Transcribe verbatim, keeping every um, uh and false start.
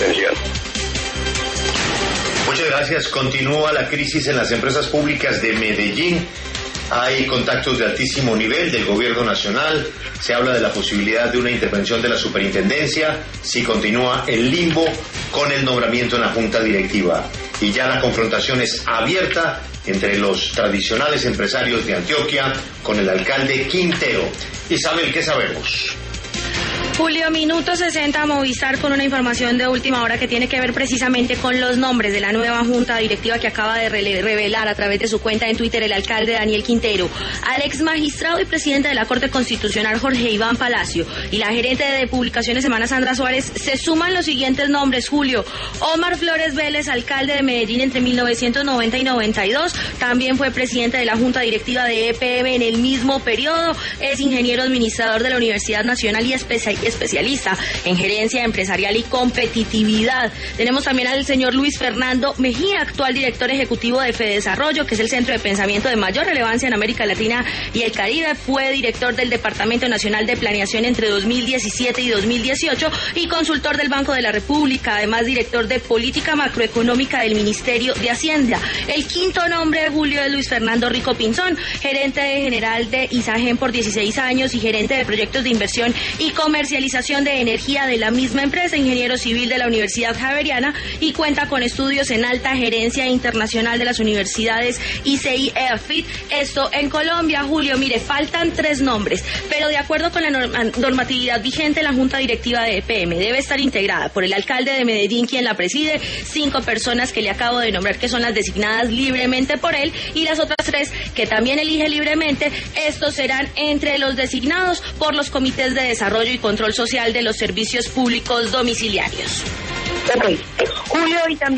atención. Muchas gracias. Continúa la crisis en las empresas públicas de Medellín. Hay contactos de altísimo nivel del gobierno nacional. Se habla de la posibilidad de una intervención de la superintendencia si continúa el limbo con el nombramiento en la junta directiva. Y ya la confrontación es abierta entre los tradicionales empresarios de Antioquia con el alcalde Quintero. Isabel, ¿qué sabemos? Julio, minuto sesenta, Movistar con una información de última hora que tiene que ver precisamente con los nombres de la nueva junta directiva que acaba de revelar a través de su cuenta en Twitter el alcalde Daniel Quintero. Al ex magistrado y presidente de la Corte Constitucional Jorge Iván Palacio y la gerente de publicaciones Semana Sandra Suárez se suman los siguientes nombres, Julio. Omar Flores Vélez, alcalde de Medellín entre mil novecientos noventa y noventa y dos, también fue presidente de la junta directiva de E P M en el mismo periodo, es ingeniero administrador de la Universidad Nacional y especialista especialista en gerencia empresarial y competitividad. Tenemos también al señor Luis Fernando Mejía, actual director ejecutivo de Fedesarrollo, que es el centro de pensamiento de mayor relevancia en América Latina y el Caribe. Fue director del Departamento Nacional de Planeación entre dos mil diecisiete y dos mil dieciocho y consultor del Banco de la República, además director de Política Macroeconómica del Ministerio de Hacienda. El quinto nombre, Julio, de Luis Fernando Rico Pinzón, gerente general de ISAGEN por dieciséis años y gerente de proyectos de inversión y comercialización de energía de la misma empresa, ingeniero civil de la Universidad Javeriana y cuenta con estudios en alta gerencia internacional de las universidades I C I e AFIT, esto en Colombia. Julio, mire, faltan tres nombres, pero de acuerdo con la normatividad vigente, la junta directiva de E P M debe estar integrada por el alcalde de Medellín, quien la preside, cinco personas que le acabo de nombrar que son las designadas libremente por él y las otras tres que también elige libremente. Estos serán entre los designados por los comités de desarrollo y control social de los servicios públicos domiciliarios. Ok, Julio, y también